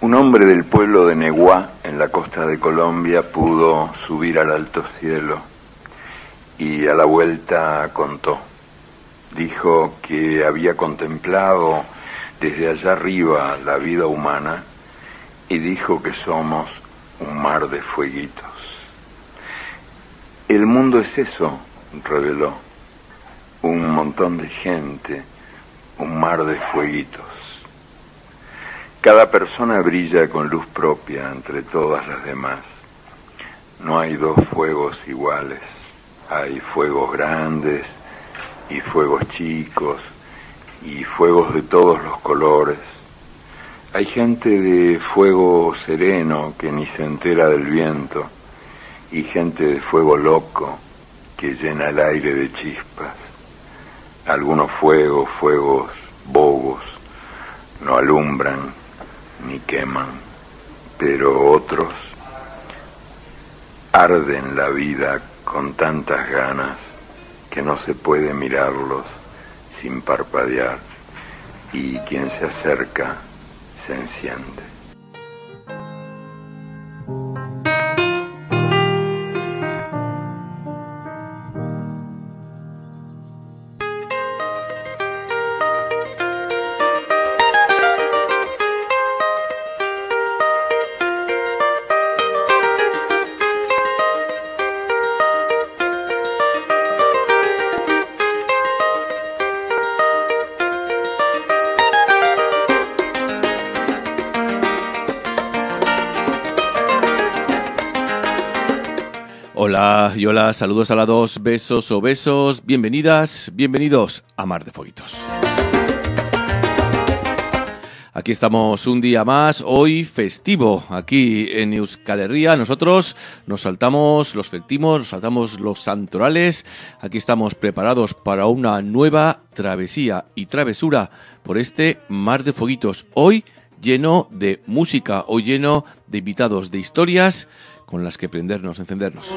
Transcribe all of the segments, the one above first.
Un hombre del pueblo de Neguá, en la costa de Colombia, pudo subir al alto cielo y a la vuelta contó. Dijo que había contemplado desde allá arriba la vida humana y dijo que somos un mar de fueguitos. El mundo es eso, reveló, un montón de gente, un mar de fueguitos. Cada persona brilla con luz propia entre todas las demás. No hay dos fuegos iguales. Hay fuegos grandes y fuegos chicos y fuegos de todos los colores. Hay gente de fuego sereno que ni se entera del viento y gente de fuego loco que llena el aire de chispas. Algunos fuegos bobos, no alumbran ni queman, pero otros arden la vida con tantas ganas que no se puede mirarlos sin parpadear, y quien se acerca se enciende. Hola y hola, saludos a la dos, besos o besos, bienvenidas, bienvenidos a Mar de Fueguitos. Aquí estamos un día más, hoy festivo, aquí en Euskal Herria. Nosotros nos saltamos los festivos, nos saltamos los santorales. Aquí estamos preparados para una nueva travesía y travesura por este Mar de Fueguitos. Hoy lleno de música, hoy lleno de invitados, de historias con las que prendernos, encendernos.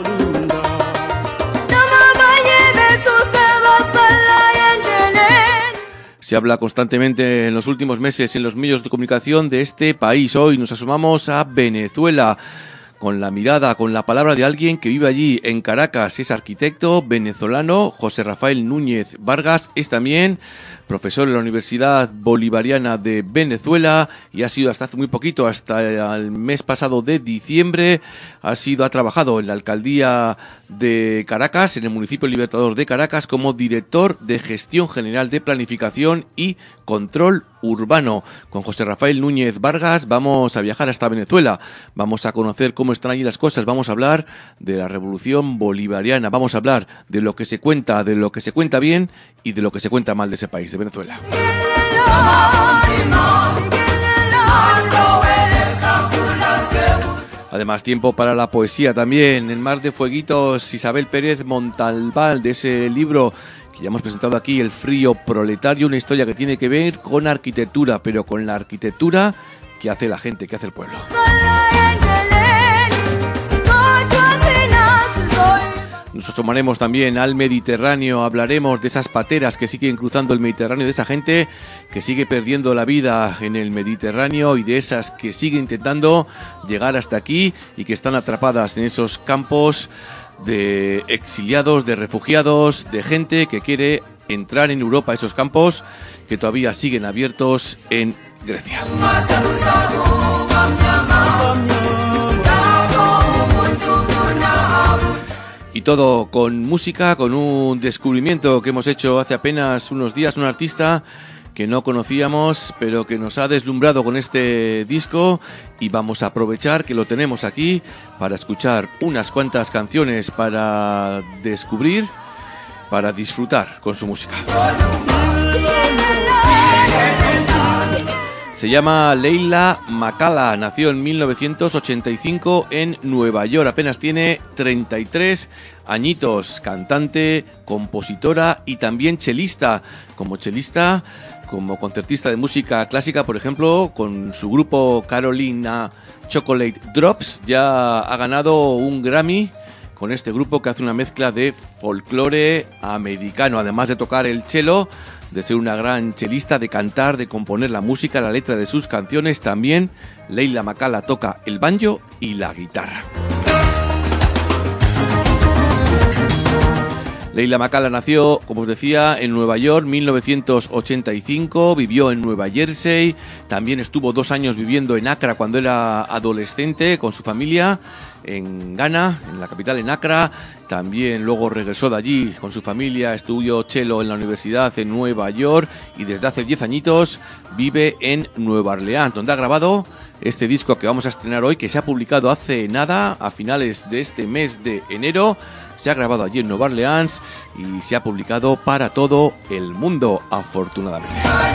Se habla constantemente en los últimos meses en los medios de comunicación de este país. Hoy nos asomamos a Venezuela con la mirada, con la palabra de alguien que vive allí en Caracas. Es arquitecto venezolano. José Rafael Núñez Vargas es también profesor en la Universidad Bolivariana de Venezuela y ha sido hasta hace muy poquito, hasta el mes pasado de diciembre, ha trabajado en la alcaldía de Caracas, en el municipio Libertador de Caracas, como director de Gestión General de Planificación y Control Urbano. Con José Rafael Núñez Vargas vamos a viajar hasta Venezuela, vamos a conocer cómo están allí las cosas, vamos a hablar de la revolución bolivariana, vamos a hablar de lo que se cuenta bien y de lo que se cuenta mal de ese país, de Venezuela. Además, tiempo para la poesía también. En Mar de Fueguitos, Isabel Pérez Montalbán, de ese libro que ya hemos presentado aquí, El frío proletario, una historia que tiene que ver con arquitectura, pero con la arquitectura que hace la gente, que hace el pueblo. Nos asomaremos también al Mediterráneo, hablaremos de esas pateras que siguen cruzando el Mediterráneo, de esa gente que sigue perdiendo la vida en el Mediterráneo y de esas que siguen intentando llegar hasta aquí y que están atrapadas en esos campos de exiliados, de refugiados, de gente que quiere entrar en Europa, esos campos que todavía siguen abiertos en Grecia. Y todo con música, con un descubrimiento que hemos hecho hace apenas unos días, un artista que no conocíamos, pero que nos ha deslumbrado con este disco, y vamos a aprovechar que lo tenemos aquí para escuchar unas cuantas canciones, para descubrir, para disfrutar con su música. Se llama Leila Makala, nació en 1985 en Nueva York, apenas tiene 33 añitos, cantante, compositora y también chelista, como concertista de música clásica, por ejemplo, con su grupo Carolina Chocolate Drops, ya ha ganado un Grammy con este grupo que hace una mezcla de folclore americano, además de tocar el cello. de ser una gran chelista, de cantar, de componer la música, la letra de sus canciones. También Leila Makala toca el banjo y la guitarra. Leila Makala nació, como os decía, en Nueva York, 1985, vivió en Nueva Jersey, también estuvo 2 años viviendo en Accra cuando era adolescente con su familia, en Ghana, en la capital, en Accra. También luego regresó de allí con su familia, estudió cello en la universidad en Nueva York y desde hace 10 añitos vive en Nueva Orleans, donde ha grabado este disco que vamos a estrenar hoy, que se ha publicado hace nada, a finales de este mes de enero. Se ha grabado allí en Nueva Orleans y se ha publicado para todo el mundo, afortunadamente.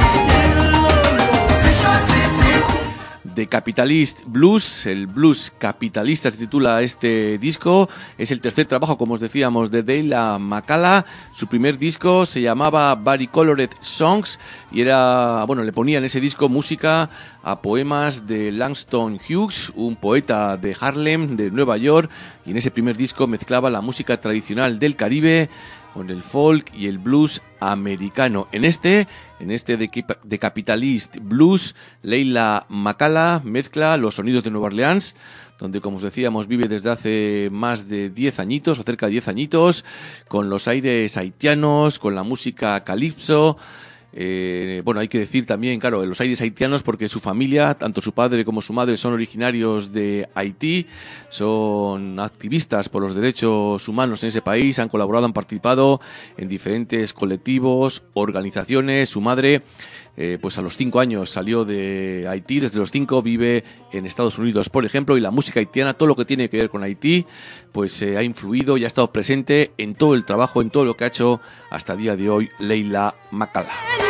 The Capitalist Blues, el blues capitalista se titula este disco. Es el tercer trabajo, como os decíamos, de Leila Makala. Su primer disco se llamaba Varicolored Songs y era, bueno, le ponía en ese disco música a poemas de Langston Hughes, un poeta de Harlem, de Nueva York, y en ese primer disco mezclaba la música tradicional del Caribe con el folk y el blues americano. En este de Capitalist Blues, Leila Makala mezcla los sonidos de Nueva Orleans, donde, como os decíamos, vive desde hace más de 10 añitos, o cerca de 10 añitos, con los aires haitianos, con la música calipso. Bueno, hay que decir también, claro, los aires haitianos, porque su familia, tanto su padre como su madre, son originarios de Haití, son activistas por los derechos humanos en ese país, han colaborado, han participado en diferentes colectivos, organizaciones. Su madre, pues a los 5 años salió de Haití, desde los 5 vive en Estados Unidos, por ejemplo, y la música haitiana, todo lo que tiene que ver con Haití, pues ha influido y ha estado presente en todo el trabajo, en todo lo que ha hecho hasta el día de hoy Leila Makala.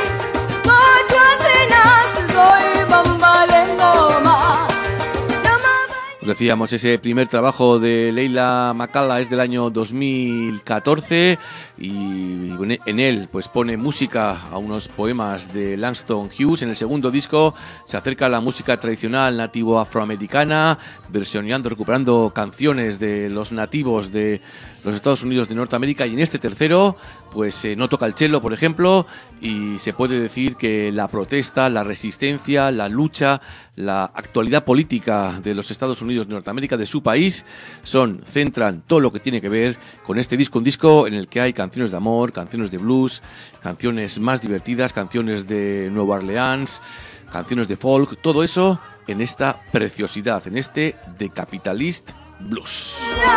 Os decíamos, ese primer trabajo de Leila Makala es del año 2014 y en él pues pone música a unos poemas de Langston Hughes. En el segundo disco se acerca a la música tradicional nativo afroamericana, versionando, recuperando canciones de los nativos de los Estados Unidos de Norteamérica, y en este tercero pues no toca el cello, por ejemplo, y se puede decir que la protesta, la resistencia, la lucha, la actualidad política de los Estados Unidos de Norteamérica, de su país, centran todo lo que tiene que ver con este disco, un disco en el que hay canciones de amor, canciones de blues, canciones más divertidas, canciones de Nueva Orleans, canciones de folk, todo eso en esta preciosidad, en este The Capitalist Blues.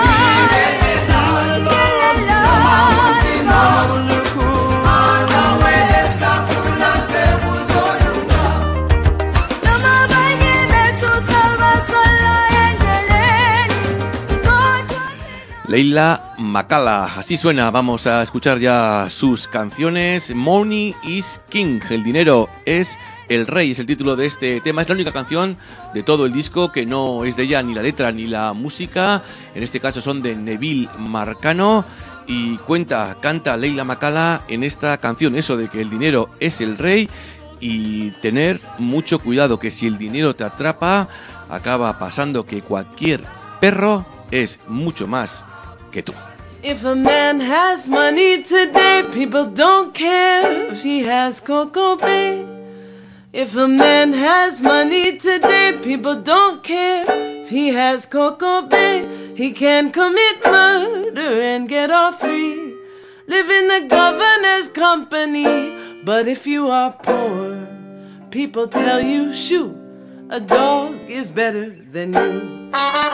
Leila Makala, así suena. Vamos a escuchar ya sus canciones. Money is King, el dinero es el rey, es el título de este tema. Es la única canción de todo el disco que no es de ella, ni la letra ni la música. En este caso son de Neville Marcano. Y canta Leila Makala en esta canción eso de que el dinero es el rey y tener mucho cuidado, que si el dinero te atrapa, acaba pasando que cualquier perro es mucho más que tú. If a man has money today, people don't care if he has Coco Bay. If a man has money today, people don't care if he has Coco Bay. He can commit murder and get off free, live in the governor's company. But if you are poor, people tell you, shoot, a dog is better than you.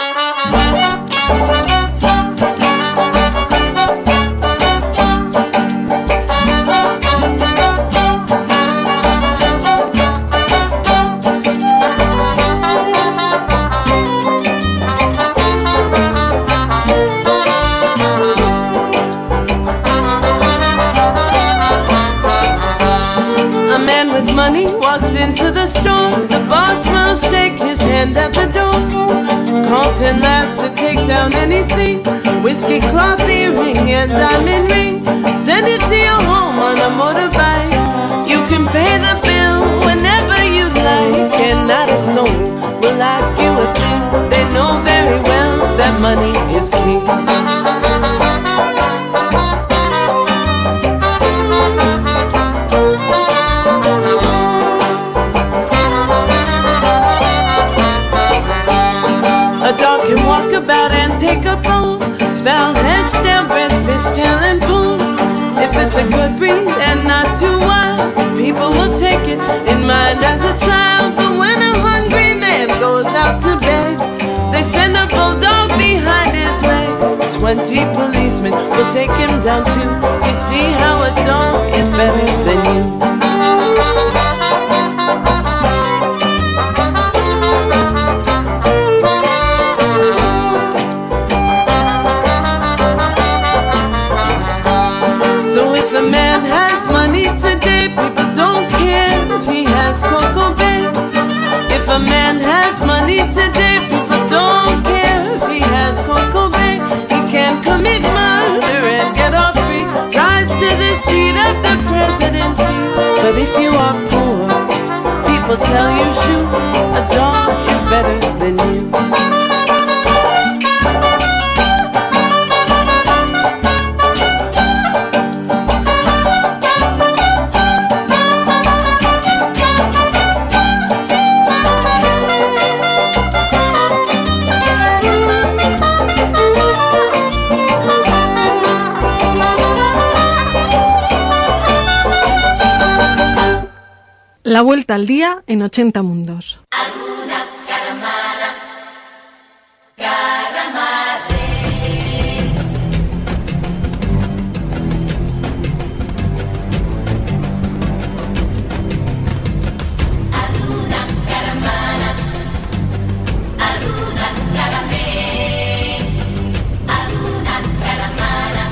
Money walks into the store, the boss will shake his hand at the door. Carlton laughs to take down anything, whiskey cloth earring and diamond ring. Send it to your home on a motorbike. You can pay the bill whenever you like, and not a soul will ask you a thing. They know very well that money is king. walk about and take a boat. Foul head, stale bread, fish tail and pool. If it's a good breed and not too wild, people will take it in mind as a child. But when a hungry man goes out to bed, they send a bulldog behind his leg. 20 policemen will take him down too. You see how a dog is better than you. So if a man has money today, people don't care if he has Coco Bay. If a man has money today, people don't care if he has Coco Bay. He can commit murder and get off free, rise to the seat of the presidency. But if you are poor, people tell you, shoot, a dog is better than you. La vuelta al día en 80 mundos. Alguna caramara, caramare. Alguna caramara, alguna caramé. Alguna caramara,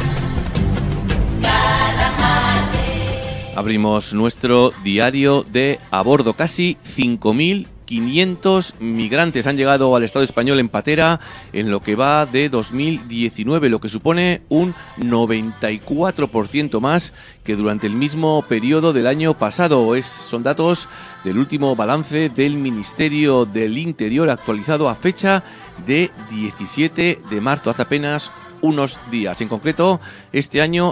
caramare. Abrimos nuestro diario de a bordo. Casi 5.500 migrantes han llegado al Estado español en patera en lo que va de 2019, lo que supone un 94% más que durante el mismo periodo del año pasado. Son datos del último balance del Ministerio del Interior actualizado a fecha de 17 de marzo, hace apenas unos días. En concreto, este año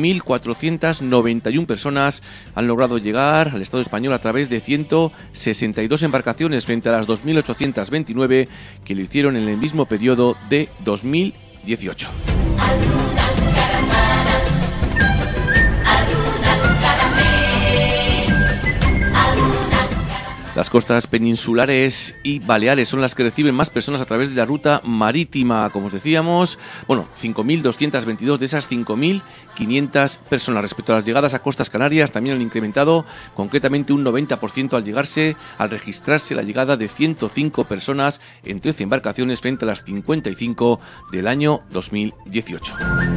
5.491 personas han logrado llegar al Estado español a través de 162 embarcaciones frente a las 2.829 que lo hicieron en el mismo periodo de 2018. Las costas peninsulares y baleares son las que reciben más personas a través de la ruta marítima, como os decíamos. 5.222 de esas 5.500 personas. Respecto a las llegadas a costas canarias, también han incrementado concretamente un 90% al registrarse la llegada de 105 personas en 13 embarcaciones frente a las 55 del año 2018.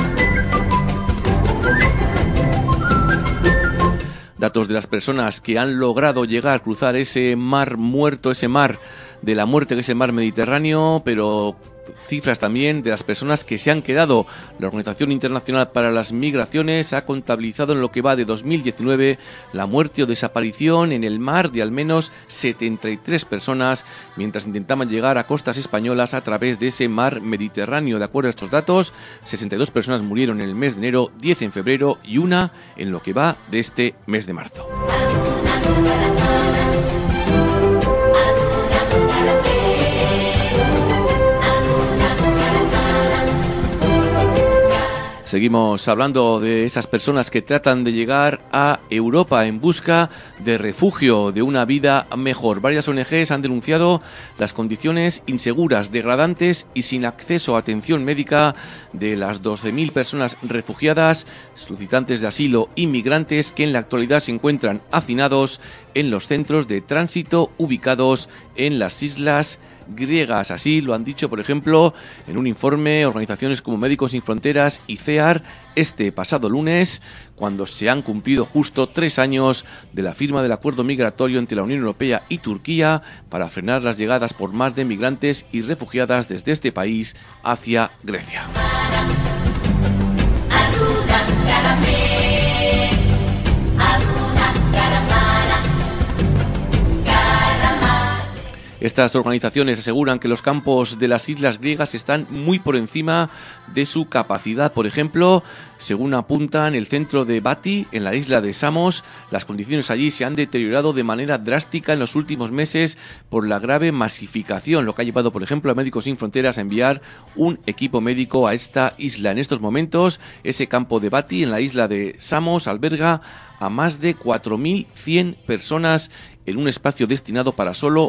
Datos de las personas que han logrado llegar a cruzar ese mar muerto, ese mar de la muerte que es el mar Mediterráneo, pero cifras también de las personas que se han quedado. La Organización Internacional para las Migraciones ha contabilizado en lo que va de 2019 la muerte o desaparición en el mar de al menos 73 personas mientras intentaban llegar a costas españolas a través de ese mar Mediterráneo. De acuerdo a estos datos, 62 personas murieron en el mes de enero, 10 en febrero y una en lo que va de este mes de marzo. Seguimos hablando de esas personas que tratan de llegar a Europa en busca de refugio, de una vida mejor. Varias ONGs han denunciado las condiciones inseguras, degradantes y sin acceso a atención médica de las 12.000 personas refugiadas, solicitantes de asilo y migrantes que en la actualidad se encuentran hacinados en los centros de tránsito ubicados en las islas griegas. Así lo han dicho, por ejemplo, en un informe organizaciones como Médicos Sin Fronteras y CEAR este pasado lunes, cuando se han cumplido justo 3 años de la firma del acuerdo migratorio entre la Unión Europea y Turquía para frenar las llegadas por mar de migrantes y refugiadas desde este país hacia Grecia. Estas organizaciones aseguran que los campos de las islas griegas están muy por encima de su capacidad. Por ejemplo, Según apuntan el centro de Bati, en la isla de Samos, las condiciones allí se han deteriorado de manera drástica en los últimos meses por la grave masificación, lo que ha llevado, por ejemplo, a Médicos Sin Fronteras a enviar un equipo médico a esta isla. En estos momentos, ese campo de Bati, en la isla de Samos, alberga a más de 4.100 personas en un espacio destinado para solo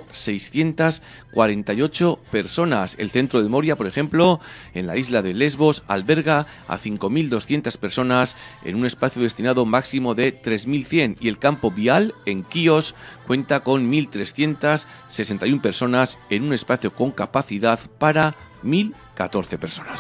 648 personas. El centro de Moria, por ejemplo, en la isla de Lesbos, alberga a 5.200 personas en un espacio destinado máximo de 3.100. Y el campo Vial, en Quíos, cuenta con 1.361 personas en un espacio con capacidad para 1.014 personas.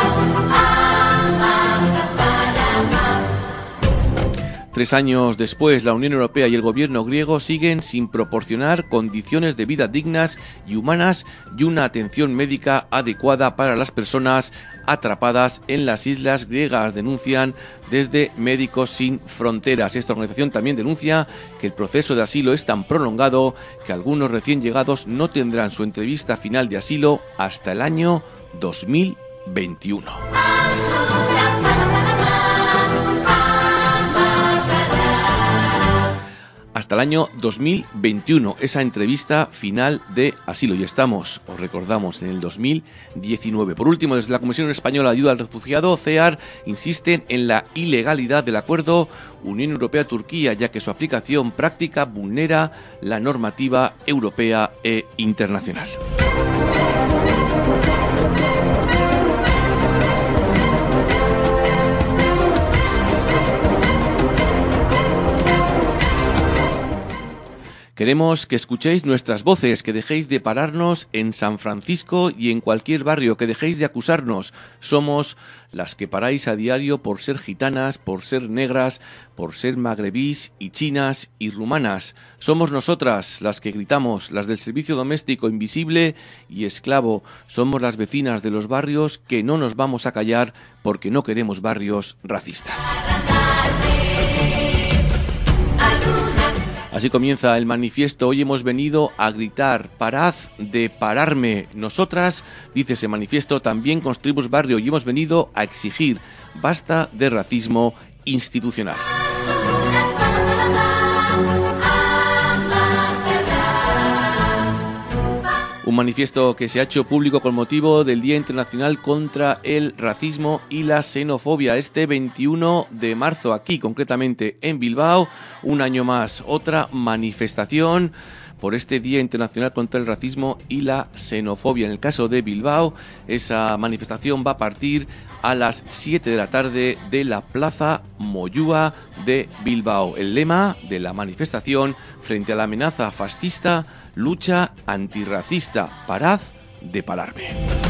3 años después, la Unión Europea y el gobierno griego siguen sin proporcionar condiciones de vida dignas y humanas y una atención médica adecuada para las personas atrapadas en las islas griegas, denuncian desde Médicos Sin Fronteras. Esta organización también denuncia que el proceso de asilo es tan prolongado que algunos recién llegados no tendrán su entrevista final de asilo hasta el año 2021. Hasta el año 2021, esa entrevista final de asilo. Y estamos, os recordamos, en el 2019. Por último, desde la Comisión Española de Ayuda al Refugiado, CEAR, insisten en la ilegalidad del acuerdo Unión Europea-Turquía, ya que su aplicación práctica vulnera la normativa europea e internacional. Queremos que escuchéis nuestras voces, que dejéis de pararnos en San Francisco y en cualquier barrio, que dejéis de acusarnos. Somos las que paráis a diario por ser gitanas, por ser negras, por ser magrebís y chinas y rumanas. Somos nosotras las que gritamos, las del servicio doméstico invisible y esclavo. Somos las vecinas de los barrios que no nos vamos a callar porque no queremos barrios racistas. Así comienza el manifiesto. Hoy hemos venido a gritar, parad de pararme. Nosotras, dice ese manifiesto, también construimos barrio y hemos venido a exigir basta de racismo institucional. Un manifiesto que se ha hecho público con motivo del Día Internacional contra el Racismo y la Xenofobia, este 21 de marzo, aquí concretamente en Bilbao. Un año más, otra manifestación por este Día Internacional contra el Racismo y la Xenofobia. En el caso de Bilbao, esa manifestación va a partir a las 7 de la tarde de la Plaza Moyúa de Bilbao. El lema de la manifestación: frente a la amenaza fascista, lucha antirracista, parad de pararme.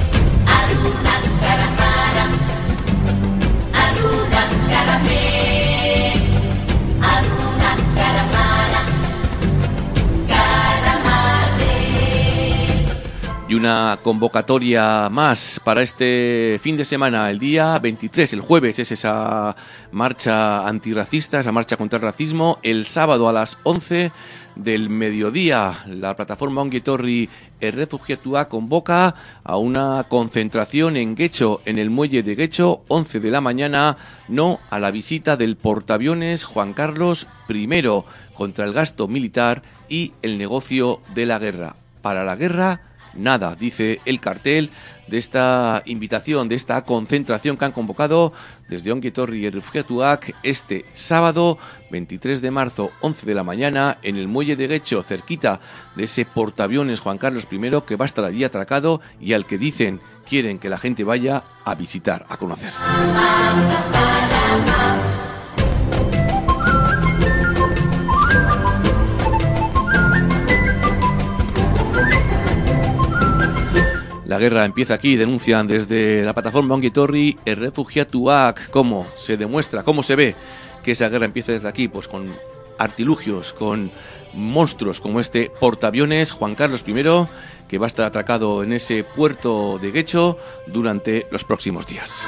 Y una convocatoria más para este fin de semana, el día 23, el jueves, es esa marcha antirracista, esa marcha contra el racismo. El sábado a las 11 del mediodía, la plataforma Ongi Etorri Errefuxiatua convoca a una concentración en Getxo, en el muelle de Getxo, 11 de la mañana, no a la visita del portaaviones Juan Carlos I, contra el gasto militar y el negocio de la guerra. Para la guerra, nada, dice el cartel de esta invitación, de esta concentración que han convocado desde Ongi Etorri Errefuxiatuak este sábado 23 de marzo, 11 de la mañana, en el muelle de Getxo, cerquita de ese portaaviones Juan Carlos I, que va a estar allí atracado y al que dicen quieren que la gente vaya a visitar, a conocer. La guerra empieza aquí, denuncian desde la plataforma Ongi Etorri Errefuxiatuak. ¿Cómo se demuestra, cómo se ve que esa guerra empieza desde aquí? Pues con artilugios, con monstruos como este portaaviones Juan Carlos I, que va a estar atracado en ese puerto de Getxo durante los próximos días.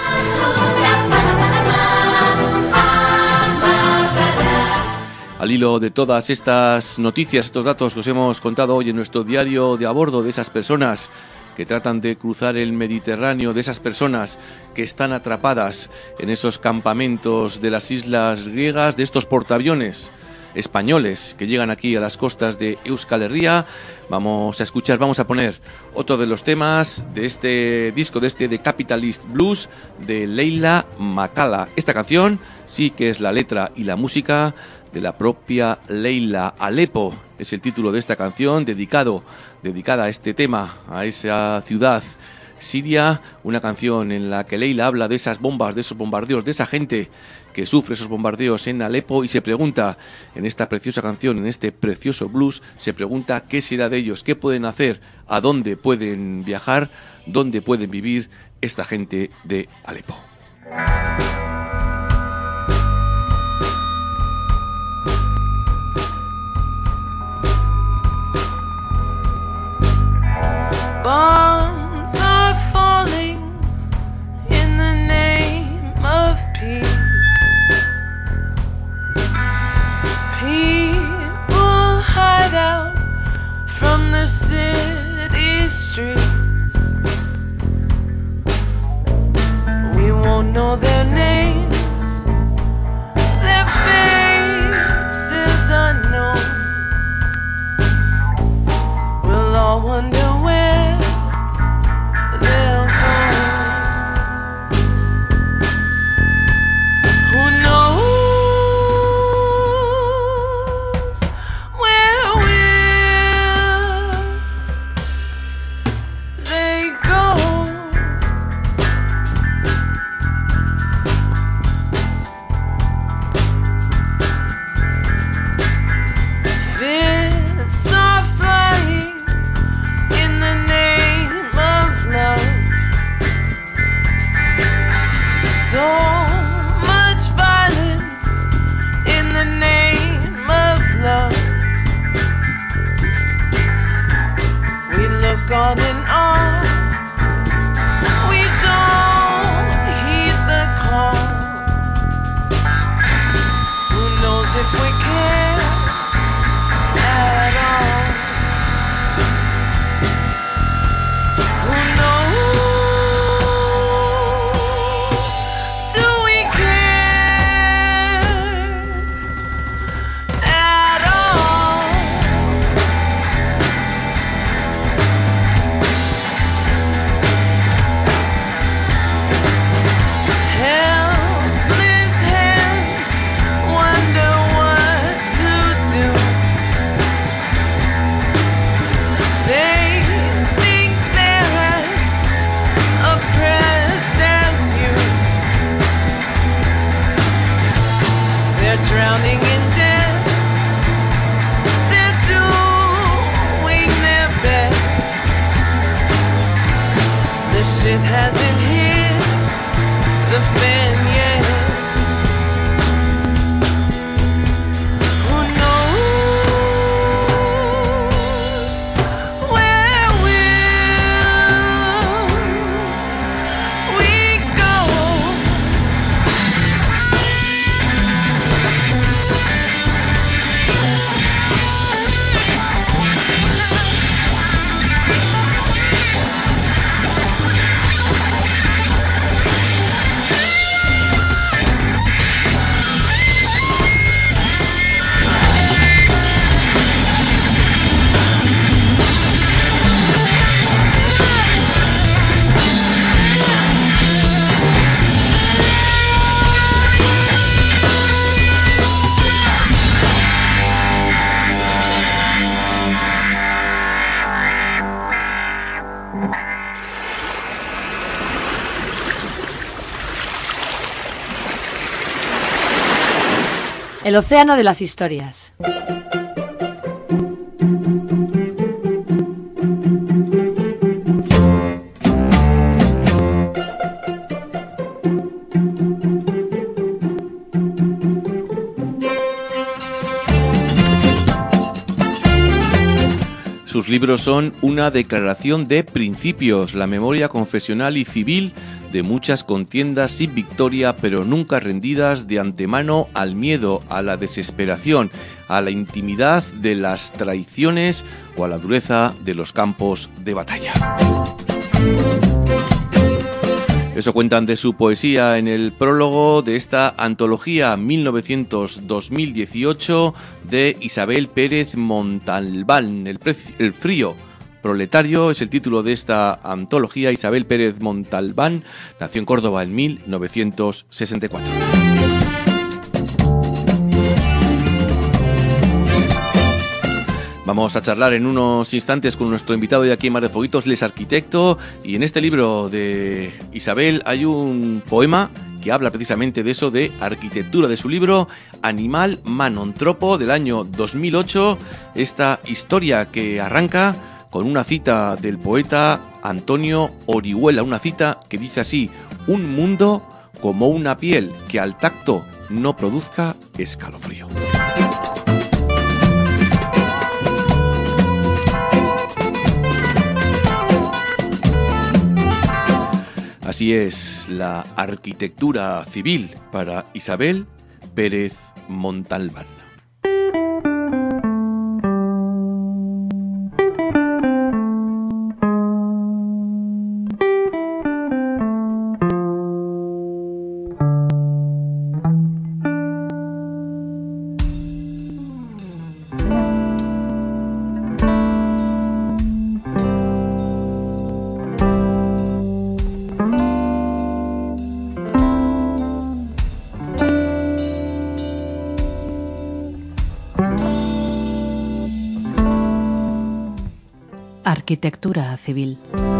Al hilo de todas estas noticias, estos datos que os hemos contado hoy en nuestro diario de a bordo, de esas personas que tratan de cruzar el Mediterráneo, de esas personas que están atrapadas en esos campamentos de las islas griegas, de estos portaaviones españoles que llegan aquí a las costas de Euskal Herria. Vamos a poner otro de los temas de este disco, de The Capitalist Blues, de Leila Makala. Esta canción sí que es la letra y la música de la propia Leila. Alepo es el título de esta canción, dedicada a este tema, a esa ciudad siria, una canción en la que Leila habla de esas bombas, de esos bombardeos, de esa gente que sufre esos bombardeos en Alepo, y se pregunta, en esta preciosa canción, en este precioso blues, se pregunta qué será de ellos, qué pueden hacer, a dónde pueden viajar, dónde pueden vivir esta gente de Alepo. Bombs are falling in the name of peace. People hide out from the city streets. We won't know their names, their faces unknown. We'll all wonder where they'll go. Who knows where will they go? Fists are flying in the name of love. So much violence in the name of love. We look on and on. We don't heed the call. Who knows if we care at all? Who knows? Do we care at all? Helpless hands wonder what to do. They think they're as oppressed as you. They're drowning in debt. They're doing their best. The shit hasn't hit the fan yet. Who knows where will we go? El océano de las historias. Sus libros son una declaración de principios, la memoria confesional y civil de muchas contiendas sin victoria, pero nunca rendidas de antemano al miedo, a la desesperación, a la intimidad de las traiciones o a la dureza de los campos de batalla. Eso cuentan de su poesía en el prólogo de esta antología 1900-2018 de Isabel Pérez Montalbán. El frío proletario es el título de esta antología. Isabel Pérez Montalbán nació en Córdoba en 1964. Vamos a charlar en unos instantes con nuestro invitado de aquí en Mar de Foguitos, él es arquitecto, y en este libro de Isabel hay un poema que habla precisamente de eso, de arquitectura, de su libro Animal Manontropo del año 2008, esta historia que arranca con una cita del poeta Antonio Orihuela, una cita que dice así: un mundo como una piel que al tacto no produzca escalofrío. Así es la arquitectura civil para Isabel Pérez Montalbán. Arquitectura civil.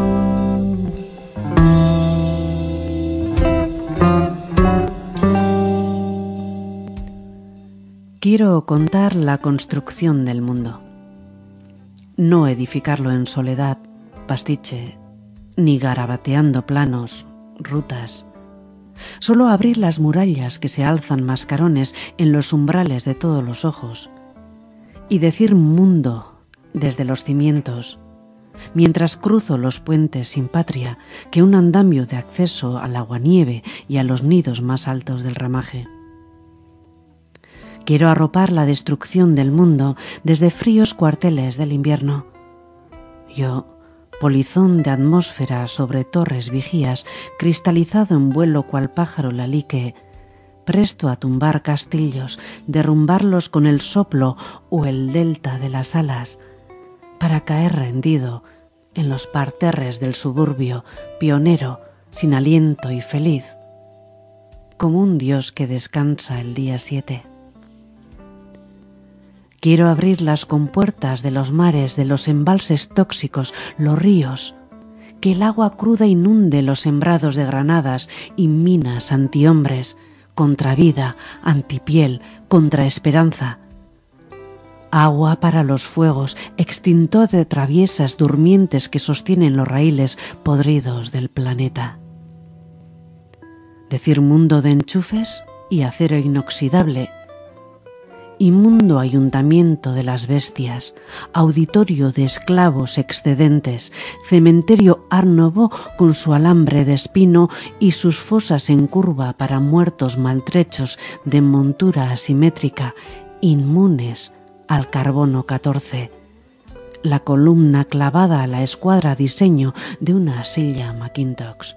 Quiero contar la construcción del mundo. No edificarlo en soledad, pastiche, ni garabateando planos, rutas. Solo abrir las murallas que se alzan mascarones en los umbrales de todos los ojos y decir mundo desde los cimientos, mientras cruzo los puentes sin patria que un andamio de acceso al aguanieve y a los nidos más altos del ramaje. Quiero arropar la destrucción del mundo desde fríos cuarteles del invierno. Yo, polizón de atmósfera sobre torres vigías, cristalizado en vuelo cual pájaro lalique, presto a tumbar castillos, derrumbarlos con el soplo o el delta de las alas, para caer rendido en los parterres del suburbio, pionero, sin aliento y feliz, como un dios que descansa el día 7. Quiero abrir las compuertas de los mares, de los embalses tóxicos, los ríos, que el agua cruda inunde los sembrados de granadas y minas antihombres, contra vida, antipiel, contra esperanza. Agua para los fuegos, extintor de traviesas durmientes que sostienen los raíles podridos del planeta. Decir mundo de enchufes y acero inoxidable, inmundo ayuntamiento de las bestias, auditorio de esclavos excedentes, cementerio Art Nouveau con su alambre de espino y sus fosas en curva para muertos maltrechos de montura asimétrica, inmunes al carbono 14, la columna clavada a la escuadra diseño de una silla Macintosh.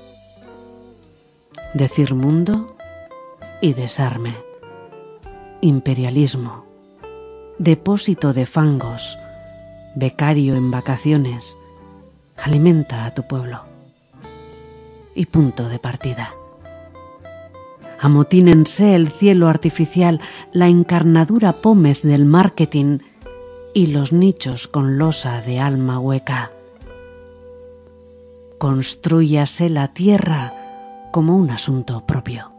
Decir mundo y desarme, imperialismo, depósito de fangos, becario en vacaciones, alimenta a tu pueblo y punto de partida. Amotínense el cielo artificial, la encarnadura pómez del marketing y los nichos con losa de alma hueca. Constrúyase la tierra como un asunto propio.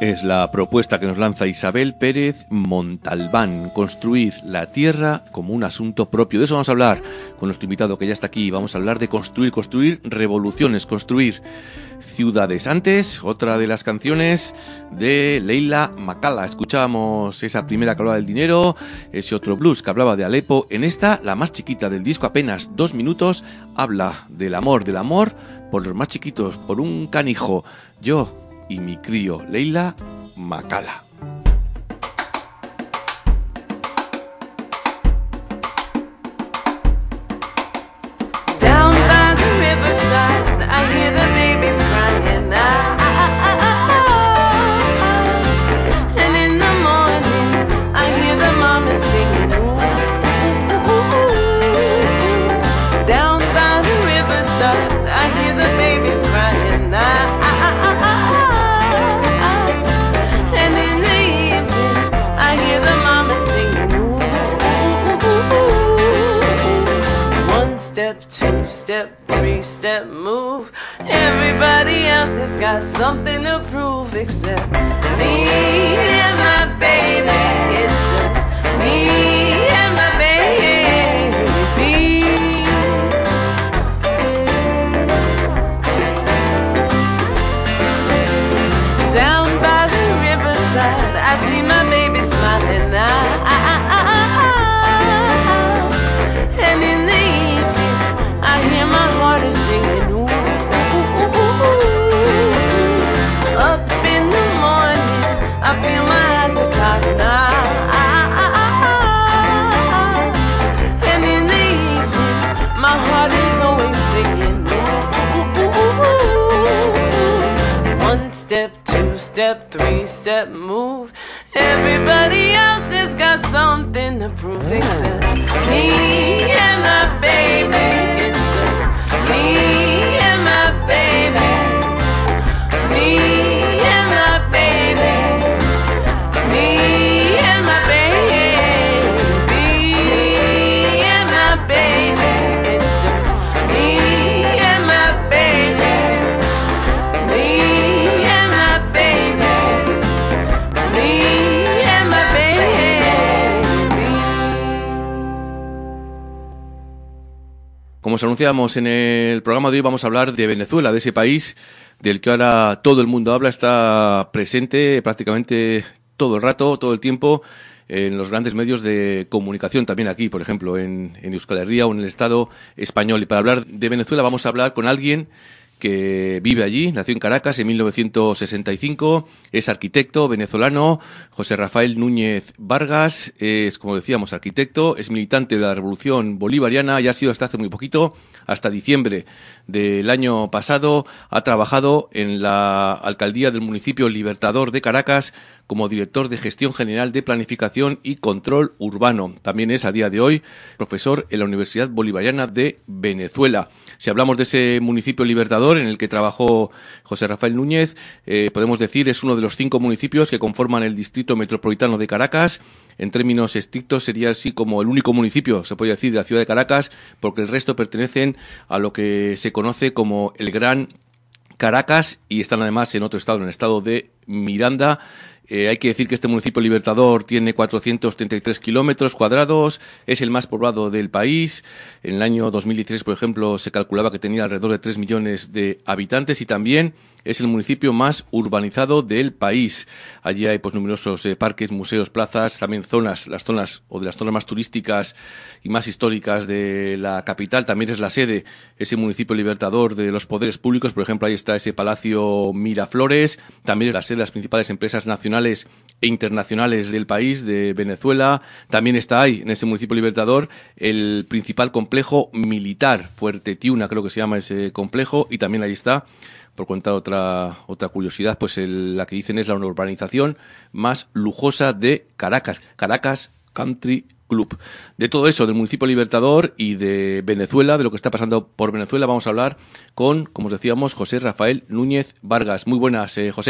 Es la propuesta que nos lanza Isabel Pérez Montalbán, construir la tierra como un asunto propio. De eso vamos a hablar con nuestro invitado que ya está aquí. Vamos a hablar de construir revoluciones, construir ciudades. Antes, otra de las canciones de Leila Makalla. Escuchábamos esa primera que hablaba del dinero, ese otro blues que hablaba de Alepo. En esta, la más chiquita del disco, apenas 2 minutos, habla del amor por los más chiquitos, por un canijo. Yo y mi crío, Leila Makalla. Down by the riverside, I hear the babies crying out. And in the morning, I hear the mama singing. Ooh, ooh, ooh. Down by the riverside, I hear the babies crying out. And in the evening, I hear the mama singing. Ooh, ooh, ooh. 1 step, 2 step, 3 step, move. Everybody else has got something to prove except me and my baby. It's just me and my baby. Down by the riverside, I see my baby smiling now. And in the evening, I hear my heart is singing. Ooh, ooh, ooh, ooh, ooh. Up in the morning, I feel my eyes are tired now. And in the evening, my heart is always singing. Ooh, ooh, ooh, ooh, ooh. 1 step, 2 step, 3 step, move. Everybody else has got something to prove except me and my baby. It's just me and my baby. Me and my baby. Me and my baby. Me and my baby. It's just me and my baby. Me and my baby. Me and my baby. Como os anunciamos en el programa de hoy, vamos a hablar de Venezuela, de ese país del que ahora todo el mundo habla, está presente prácticamente todo el rato, todo el tiempo, en los grandes medios de comunicación, también aquí, por ejemplo, en Euskal Herria o en el Estado español. Y para hablar de Venezuela vamos a hablar con alguien que vive allí, nació en Caracas en 1965, es arquitecto venezolano, José Rafael Núñez Vargas, es, como decíamos, arquitecto, es militante de la Revolución Bolivariana y ha sido hasta hace muy poquito, hasta diciembre del año pasado, ha trabajado en la alcaldía del municipio Libertador de Caracas como director de Gestión General de Planificación y Control Urbano. También es, a día de hoy, profesor en la Universidad Bolivariana de Venezuela. Si hablamos de ese municipio Libertador en el que trabajó José Rafael Núñez, podemos decir es uno de los 5 municipios que conforman el Distrito Metropolitano de Caracas. En términos estrictos sería así como el único municipio, se puede decir, de la ciudad de Caracas, porque el resto pertenecen a lo que se conoce como el Gran Caracas y están además en otro estado, en el estado de Miranda. Hay que decir que este municipio Libertador tiene 433 kilómetros cuadrados, es el más poblado del país. En el año 2016, por ejemplo, se calculaba que tenía alrededor de 3 millones de habitantes y también es el municipio más urbanizado del país. Allí hay pues numerosos parques, museos, plazas, también zonas, las zonas más turísticas y más históricas de la capital. También es la sede, ese municipio Libertador, de los poderes públicos. Por ejemplo, ahí está ese Palacio Miraflores. También es la sede de las principales empresas nacionales e internacionales del país, de Venezuela. También está ahí, en ese municipio Libertador, el principal complejo militar, Fuerte Tiuna, creo que se llama ese complejo, y también ahí está, por contar otra curiosidad, pues la que dicen es la urbanización más lujosa de Caracas, Caracas Country Club. De todo eso, del municipio Libertador y de Venezuela, de lo que está pasando por Venezuela, vamos a hablar con, como os decíamos, José Rafael Núñez Vargas. Muy buenas, José.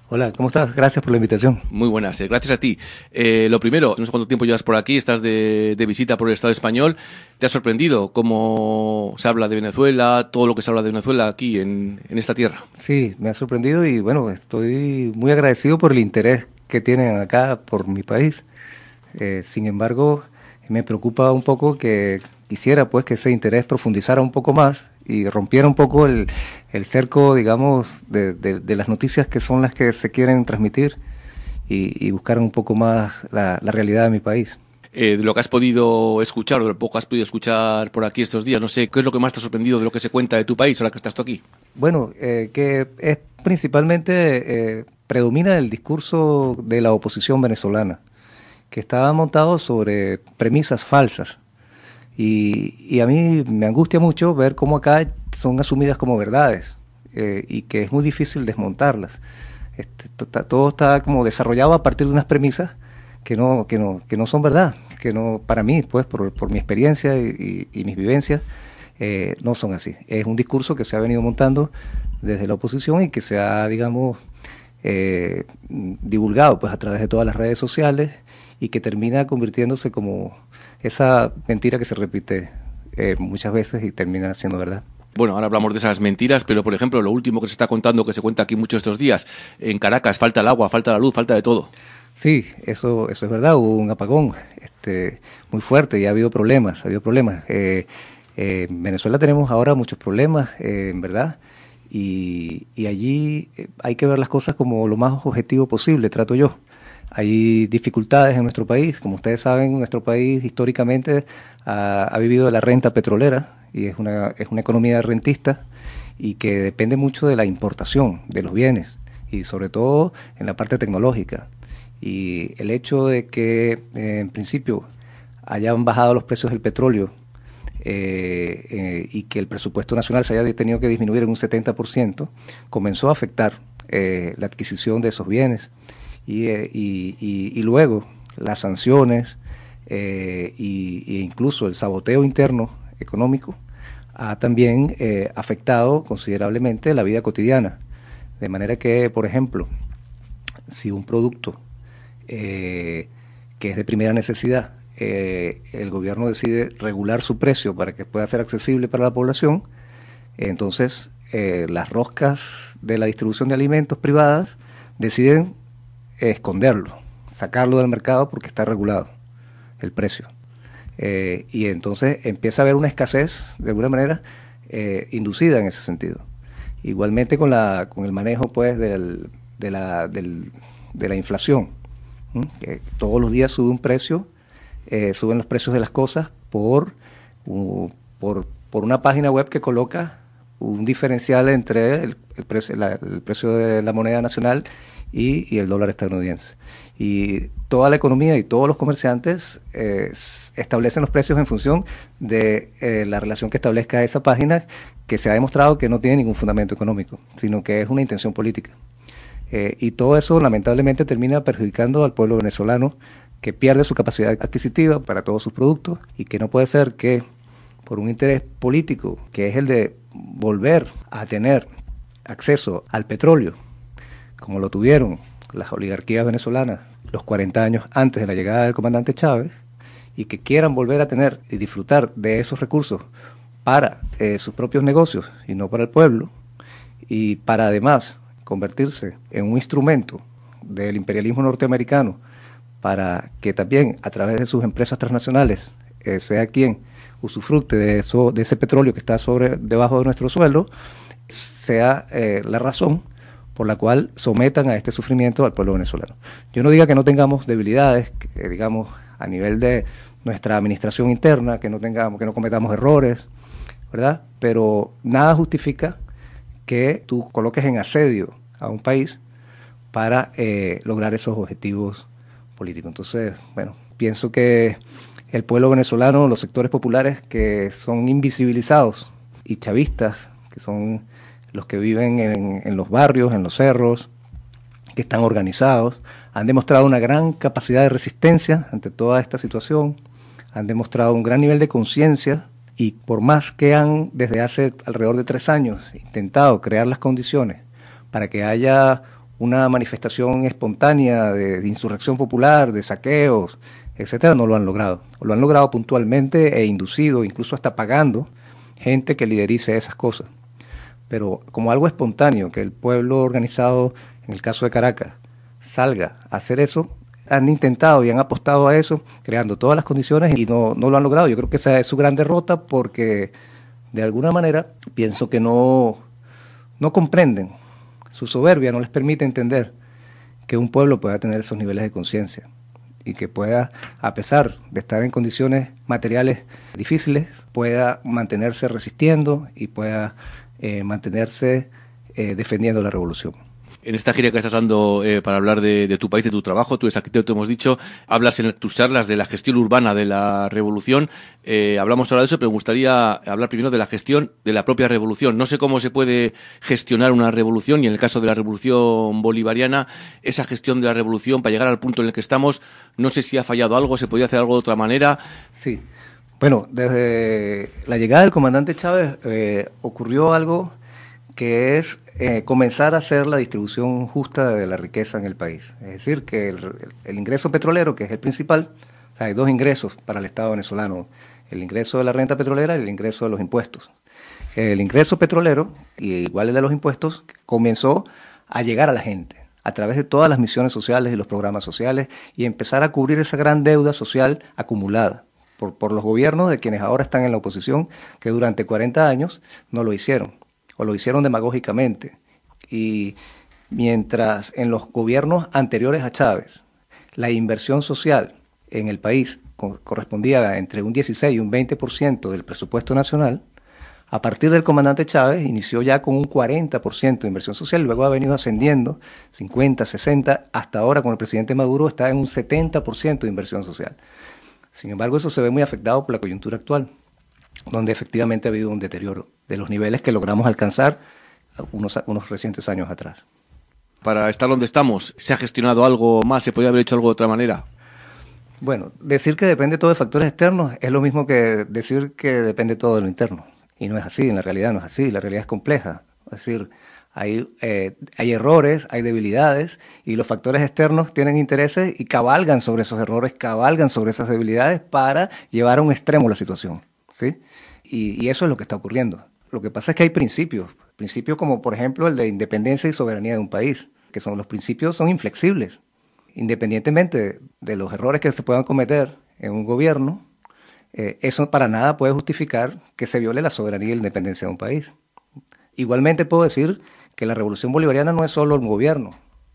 Hola, ¿cómo estás? Gracias por la invitación. Muy buenas, gracias a ti. Lo primero, no sé cuánto tiempo llevas por aquí, estás de visita por el Estado español. ¿Te ha sorprendido cómo se habla de Venezuela, todo lo que se habla de Venezuela aquí en esta tierra? Sí, me ha sorprendido y bueno, estoy muy agradecido por el interés que tienen acá por mi país. Sin embargo, me preocupa un poco que quisiera pues que ese interés profundizara un poco más y rompiera un poco el cerco, digamos, de las noticias que son las que se quieren transmitir y buscar un poco más la realidad de mi país. De lo que has podido escuchar o de lo poco que has podido escuchar por aquí estos días, no sé, ¿qué es lo que más te ha sorprendido de lo que se cuenta de tu país ahora que estás tú aquí? Bueno, que es principalmente predomina el discurso de la oposición venezolana, que está montado sobre premisas falsas. Y a mí me angustia mucho ver cómo acá son asumidas como verdades y que es muy difícil desmontarlas. Todo está como desarrollado a partir de unas premisas que no son verdad, que no, para mí, pues por mi experiencia y mis vivencias, no son así. Es un discurso que se ha venido montando desde la oposición y que se ha, digamos, divulgado pues a través de todas las redes sociales y que termina convirtiéndose como esa mentira que se repite muchas veces y termina siendo verdad. Bueno, ahora hablamos de esas mentiras, pero por ejemplo, lo último que se está contando, que se cuenta aquí mucho estos días, en Caracas falta el agua, falta la luz, falta de todo. Sí, eso es verdad, hubo un apagón muy fuerte y ha habido problemas, en Venezuela tenemos ahora muchos problemas, en verdad, y allí hay que ver las cosas como lo más objetivo posible, trato yo. Hay dificultades en nuestro país, como ustedes saben, nuestro país históricamente ha vivido de la renta petrolera y es una economía rentista y que depende mucho de la importación de los bienes y sobre todo en la parte tecnológica. Y el hecho de que en principio hayan bajado los precios del petróleo y que el presupuesto nacional se haya tenido que disminuir en un 70%, comenzó a afectar la adquisición de esos bienes. Y luego las sanciones e incluso el saboteo interno económico ha también afectado considerablemente la vida cotidiana. De manera que, por ejemplo, si un producto que es de primera necesidad, el gobierno decide regular su precio para que pueda ser accesible para la población, entonces las roscas de la distribución de alimentos privadas deciden esconderlo, sacarlo del mercado porque está regulado el precio. Y entonces empieza a haber una escasez, de alguna manera, inducida en ese sentido. Igualmente con el manejo pues de la inflación, que todos los días sube un precio, suben los precios de las cosas por una página web que coloca un diferencial entre el precio de la moneda nacional y el dólar estadounidense. Y toda la economía y todos los comerciantes establecen los precios en función de la relación que establezca esa página, que se ha demostrado que no tiene ningún fundamento económico, sino que es una intención política. Y todo eso lamentablemente termina perjudicando al pueblo venezolano, que pierde su capacidad adquisitiva para todos sus productos y que no puede ser que por un interés político, que es el de volver a tener acceso al petróleo, como lo tuvieron las oligarquías venezolanas los 40 años antes de la llegada del comandante Chávez, y que quieran volver a tener y disfrutar de esos recursos para sus propios negocios y no para el pueblo, y para además convertirse en un instrumento del imperialismo norteamericano para que también a través de sus empresas transnacionales sea quien usufructe de ese petróleo que está debajo de nuestro suelo, sea la razón por la cual sometan a este sufrimiento al pueblo venezolano. Yo no diga que no tengamos debilidades, que, digamos, a nivel de nuestra administración interna, que no cometamos errores, ¿verdad? Pero nada justifica que tú coloques en asedio a un país para lograr esos objetivos políticos. Entonces, bueno, pienso que el pueblo venezolano, los sectores populares que son invisibilizados y chavistas, que son los que viven en los barrios, en los cerros, que están organizados, han demostrado una gran capacidad de resistencia ante toda esta situación, han demostrado un gran nivel de conciencia, y por más que han desde hace alrededor de 3 años intentado crear las condiciones para que haya una manifestación espontánea de insurrección popular, de saqueos, etcétera, no lo han logrado. Lo han logrado puntualmente e inducido, incluso hasta pagando gente que liderice esas cosas. Pero como algo espontáneo, que el pueblo organizado, en el caso de Caracas, salga a hacer eso, han intentado y han apostado a eso, creando todas las condiciones y no lo han logrado. Yo creo que esa es su gran derrota porque, de alguna manera, pienso que no comprenden. Su soberbia no les permite entender que un pueblo pueda tener esos niveles de conciencia y que pueda, a pesar de estar en condiciones materiales difíciles, pueda mantenerse resistiendo y pueda mantenerse defendiendo la revolución. En esta gira que estás dando para hablar de tu país, de tu trabajo, tú eres arquitecto, hemos dicho, hablas en tus charlas de la gestión urbana de la revolución. Hablamos ahora de eso, pero me gustaría hablar primero de la gestión de la propia revolución. No sé cómo se puede gestionar una revolución y en el caso de la revolución bolivariana, esa gestión de la revolución para llegar al punto en el que estamos, no sé si ha fallado algo, se podía hacer algo de otra manera. Sí, bueno, desde la llegada del comandante Chávez ocurrió algo que es comenzar a hacer la distribución justa de la riqueza en el país. Es decir, que el ingreso petrolero, que es el principal, o sea, hay dos ingresos para el Estado venezolano, el ingreso de la renta petrolera y el ingreso de los impuestos. El ingreso petrolero, y igual el de los impuestos, comenzó a llegar a la gente a través de todas las misiones sociales y los programas sociales y empezar a cubrir esa gran deuda social acumulada por los gobiernos de quienes ahora están en la oposición, que durante 40 años no lo hicieron. O lo hicieron demagógicamente. Y mientras en los gobiernos anteriores a Chávez la inversión social en el país correspondía entre un 16 y un 20% del presupuesto nacional, a partir del comandante Chávez inició ya con un 40% de inversión social, luego ha venido ascendiendo 50, 60, hasta ahora con el presidente Maduro está en un 70% de inversión social. Sin embargo, eso se ve muy afectado por la coyuntura actual, donde efectivamente ha habido un deterioro de los niveles que logramos alcanzar unos recientes años atrás. Para estar donde estamos, ¿se ha gestionado algo más? ¿Se podría haber hecho algo de otra manera? Bueno, decir que depende todo de factores externos es lo mismo que decir que depende todo de lo interno. Y no es así, en la realidad no es así, la realidad es compleja. Es decir, hay errores, hay debilidades, y los factores externos tienen intereses y cabalgan sobre esos errores, cabalgan sobre esas debilidades para llevar a un extremo la situación, ¿sí? Y eso es lo que está ocurriendo. Lo que pasa es que hay principios como por ejemplo el de independencia y soberanía de un país, que los principios son inflexibles. Independientemente de los errores que se puedan cometer en un gobierno, eso para nada puede justificar que se viole la soberanía y la independencia de un país. Igualmente puedo decir que la revolución bolivariana no es solo un gobierno.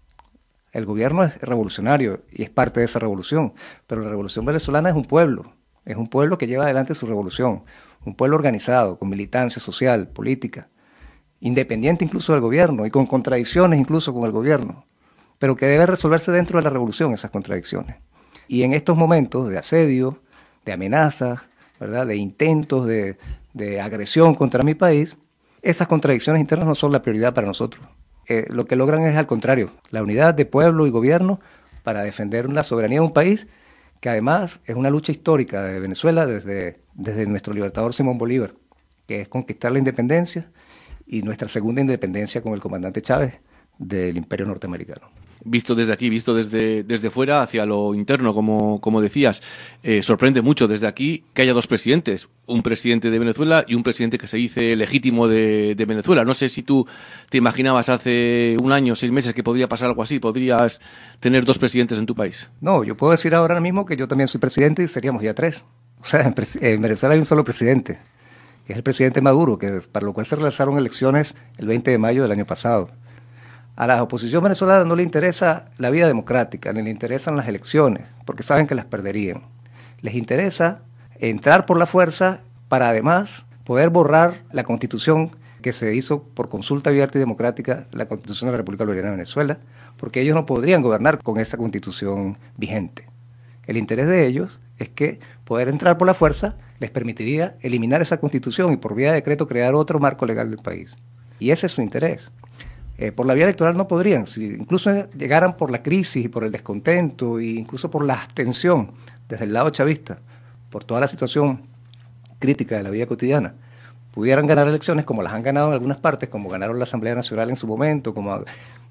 El gobierno es revolucionario y es parte de esa revolución, pero la revolución venezolana es un pueblo que lleva adelante su revolución, un pueblo organizado, con militancia social, política, independiente incluso del gobierno y con contradicciones incluso con el gobierno, pero que debe resolverse dentro de la revolución esas contradicciones. Y en estos momentos de asedio, de amenazas, ¿verdad?, de intentos de agresión contra mi país, esas contradicciones internas no son la prioridad para nosotros. Lo que logran es al contrario, la unidad de pueblo y gobierno para defender la soberanía de un país que además es una lucha histórica de Venezuela desde nuestro libertador Simón Bolívar, que es conquistar la independencia y nuestra segunda independencia con el comandante Chávez del Imperio Norteamericano. Visto desde aquí, visto desde fuera hacia lo interno, como decías, sorprende mucho desde aquí que haya dos presidentes, un presidente de Venezuela y un presidente que se dice legítimo de Venezuela. No sé si tú te imaginabas hace un año, 6 meses que podría pasar algo así, podrías tener dos presidentes en tu país. No, yo puedo decir ahora mismo que yo también soy presidente y seríamos ya 3. O sea, en Venezuela hay un solo presidente, que es el presidente Maduro, para lo cual se realizaron elecciones el 20 de mayo del año pasado. A la oposición venezolana no le interesa la vida democrática, ni le interesan las elecciones, porque saben que las perderían. Les interesa entrar por la fuerza para además poder borrar la Constitución que se hizo por consulta abierta y democrática, la Constitución de la República Bolivariana de Venezuela, porque ellos no podrían gobernar con esa Constitución vigente. El interés de ellos es que poder entrar por la fuerza les permitiría eliminar esa Constitución y por vía de decreto crear otro marco legal del país. Y ese es su interés. Por la vía electoral no podrían, si incluso llegaran por la crisis y por el descontento e incluso por la abstención desde el lado chavista, por toda la situación crítica de la vida cotidiana, pudieran ganar elecciones como las han ganado en algunas partes, como ganaron la Asamblea Nacional en su momento, como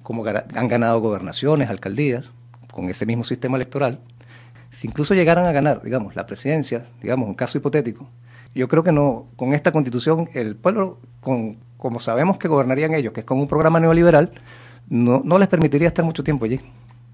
como han ganado gobernaciones, alcaldías, con ese mismo sistema electoral. Si incluso llegaran a ganar, digamos, la presidencia, digamos, un caso hipotético, yo creo que no, con esta constitución, el pueblo, como sabemos que gobernarían ellos, que es con un programa neoliberal, no les permitiría estar mucho tiempo allí.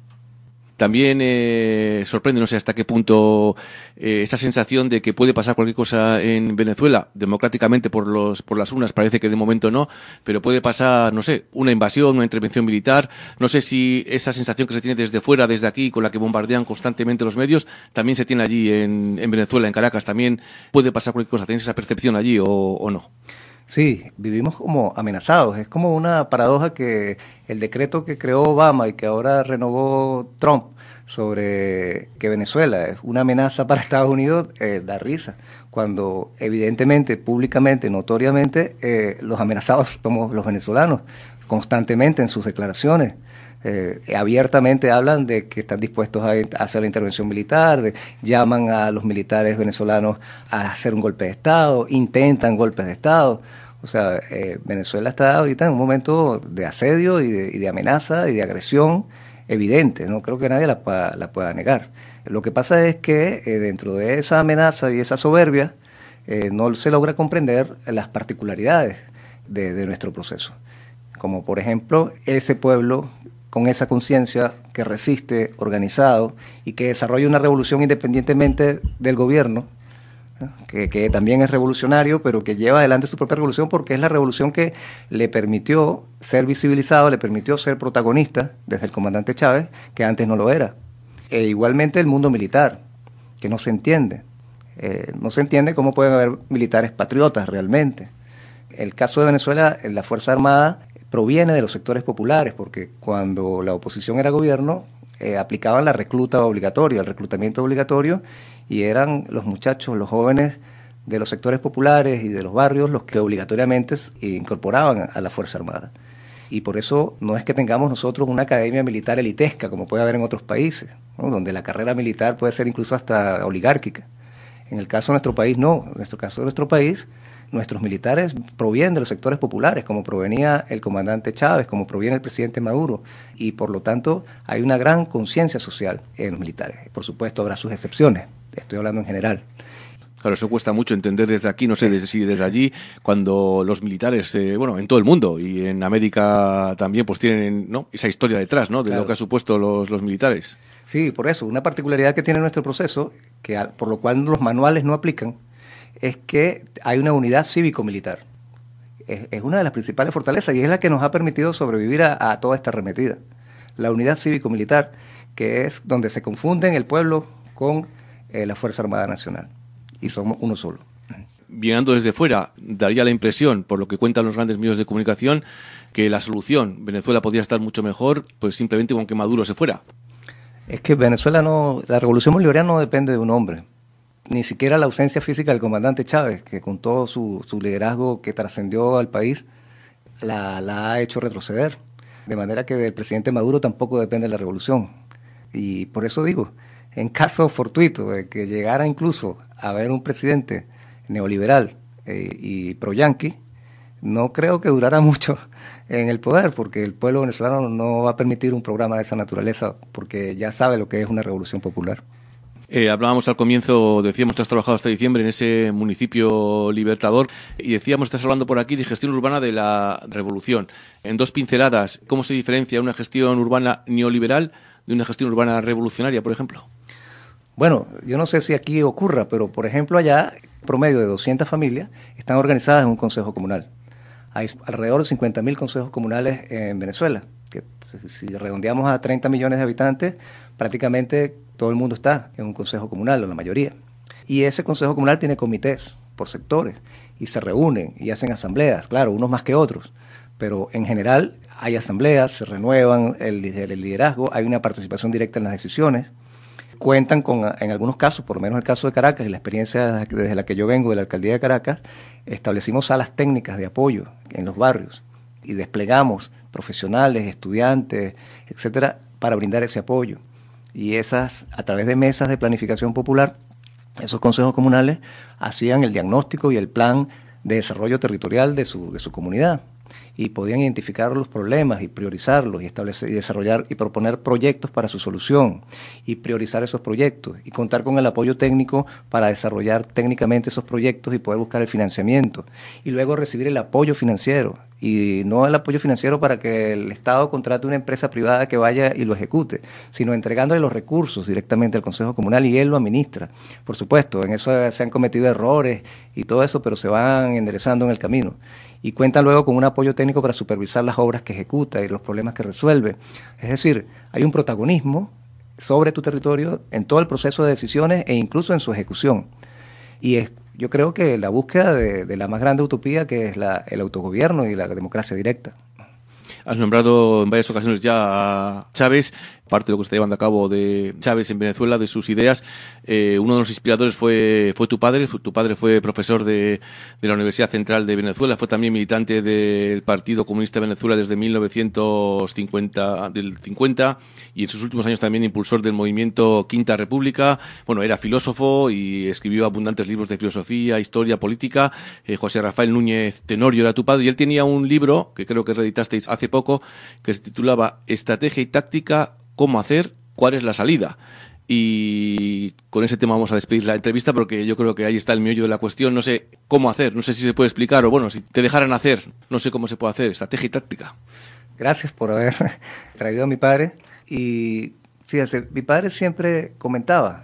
También sorprende, no sé hasta qué punto, esa sensación de que puede pasar cualquier cosa en Venezuela, democráticamente por las urnas, parece que de momento no, pero puede pasar, no sé, una invasión, una intervención militar. No sé si esa sensación que se tiene desde fuera, desde aquí, con la que bombardean constantemente los medios, también se tiene allí en Venezuela, en Caracas. También puede pasar cualquier cosa. ¿Tienes esa percepción allí o no? Sí, vivimos como amenazados. Es como una paradoja que el decreto que creó Obama y que ahora renovó Trump sobre que Venezuela es una amenaza para Estados Unidos, da risa, cuando evidentemente, públicamente, notoriamente, los amenazados somos los venezolanos, constantemente en sus declaraciones. Abiertamente hablan de que están dispuestos a hacer la intervención militar, llaman a los militares venezolanos a hacer un golpe de Estado, intentan golpes de Estado. O sea, Venezuela está ahorita en un momento de asedio y de amenaza y de agresión evidente. No creo que nadie la pueda negar. Lo que pasa es que dentro de esa amenaza y esa soberbia no se logra comprender las particularidades de nuestro proceso. Como por ejemplo, ese pueblo con esa conciencia que resiste, organizado y que desarrolla una revolución independientemente del gobierno, que también es revolucionario, pero que lleva adelante su propia revolución porque es la revolución que le permitió ser visibilizado, le permitió ser protagonista desde el comandante Chávez, que antes no lo era. E igualmente el mundo militar, que no se entiende. No se entiende cómo pueden haber militares patriotas realmente. El caso de Venezuela, la Fuerza Armada proviene de los sectores populares, porque cuando la oposición era gobierno, aplicaban la recluta obligatoria, el reclutamiento obligatorio, y eran los muchachos, los jóvenes de los sectores populares y de los barrios los que obligatoriamente incorporaban a la Fuerza Armada. Y por eso no es que tengamos nosotros una academia militar elitesca, como puede haber en otros países, ¿no? Donde la carrera militar puede ser incluso hasta oligárquica. En el caso de nuestro país, no. En nuestro caso de nuestro país, nuestros militares provienen de los sectores populares, como provenía el comandante Chávez, como proviene el presidente Maduro, y por lo tanto hay una gran conciencia social en los militares. Por supuesto habrá sus excepciones, estoy hablando en general. Claro, eso cuesta mucho entender desde aquí, no sé si desde allí, cuando los militares, en todo el mundo y en América también, pues tienen, ¿no?, esa historia detrás, ¿no?, de claro, lo que ha supuesto los militares. Sí, por eso, una particularidad que tiene nuestro proceso, por lo cual los manuales no aplican, es que hay una unidad cívico-militar. Es una de las principales fortalezas y es la que nos ha permitido sobrevivir a toda esta arremetida. La unidad cívico-militar, que es donde se confunden el pueblo con la Fuerza Armada Nacional. Y somos uno solo. Viendo desde fuera, daría la impresión, por lo que cuentan los grandes medios de comunicación, que la solución, Venezuela podría estar mucho mejor, pues simplemente con que Maduro se fuera. Es que Venezuela la revolución bolivariana no depende de un hombre. Ni siquiera la ausencia física del comandante Chávez, que con todo su liderazgo que trascendió al país, la ha hecho retroceder. De manera que del presidente Maduro tampoco depende la revolución. Y por eso digo, en caso fortuito de que llegara incluso a haber un presidente neoliberal y pro-yanqui, no creo que durara mucho en el poder, porque el pueblo venezolano no va a permitir un programa de esa naturaleza, porque ya sabe lo que es una revolución popular. Hablábamos al comienzo, decíamos que has trabajado hasta diciembre en ese municipio libertador y decíamos, estás hablando por aquí de gestión urbana de la revolución. En dos pinceladas, ¿cómo se diferencia una gestión urbana neoliberal de una gestión urbana revolucionaria, por ejemplo? Bueno, yo no sé si aquí ocurra, pero por ejemplo allá, promedio de 200 familias están organizadas en un consejo comunal. Hay alrededor de 50.000 consejos comunales en Venezuela, que si redondeamos a 30 millones de habitantes, prácticamente todo el mundo está en un consejo comunal, o la mayoría. Y ese consejo comunal tiene comités por sectores, y se reúnen y hacen asambleas, claro, unos más que otros, pero en general hay asambleas, se renuevan el liderazgo, hay una participación directa en las decisiones. Cuentan con, en algunos casos, por lo menos el caso de Caracas y la experiencia desde la que yo vengo de la alcaldía de Caracas, establecimos salas técnicas de apoyo en los barrios y desplegamos profesionales, estudiantes, etcétera, para brindar ese apoyo. Y esas, a través de mesas de planificación popular, esos consejos comunales hacían el diagnóstico y el plan de desarrollo territorial de su comunidad. y podían identificar los problemas y priorizarlos y establecer y desarrollar y proponer proyectos para su solución y priorizar esos proyectos y contar con el apoyo técnico para desarrollar técnicamente esos proyectos y poder buscar el financiamiento y luego recibir el apoyo financiero y no el apoyo financiero para que el Estado contrate una empresa privada que vaya y lo ejecute, sino entregándole los recursos directamente al Consejo Comunal y él lo administra. Por supuesto, en eso se han cometido errores y todo eso, pero se van enderezando en el camino. Y cuenta luego con un apoyo técnico para supervisar las obras que ejecuta y los problemas que resuelve. Es decir, hay un protagonismo sobre tu territorio en todo el proceso de decisiones e incluso en su ejecución. Y yo creo que la búsqueda de la más grande utopía, que es el autogobierno y la democracia directa. Has nombrado en varias ocasiones ya a Chávez, parte de lo que está llevando a cabo de Chávez en Venezuela, de sus ideas. Uno de los inspiradores fue tu padre. Tu padre fue profesor de la Universidad Central de Venezuela, fue también militante del Partido Comunista de Venezuela desde 1950 y en sus últimos años también impulsor del movimiento Quinta República. Bueno, era filósofo y escribió abundantes libros de filosofía, historia, política. José Rafael Núñez Tenorio era tu padre y él tenía un libro que creo que reeditasteis hace poco que se titulaba Estrategia y Táctica, cómo hacer, cuál es la salida. Y con ese tema vamos a despedir la entrevista porque yo creo que ahí está el meollo de la cuestión. No sé cómo hacer, no sé si se puede explicar o bueno, si te dejaran hacer, no sé cómo se puede hacer, estrategia y táctica. Gracias por haber traído a mi padre. Y fíjate, mi padre siempre comentaba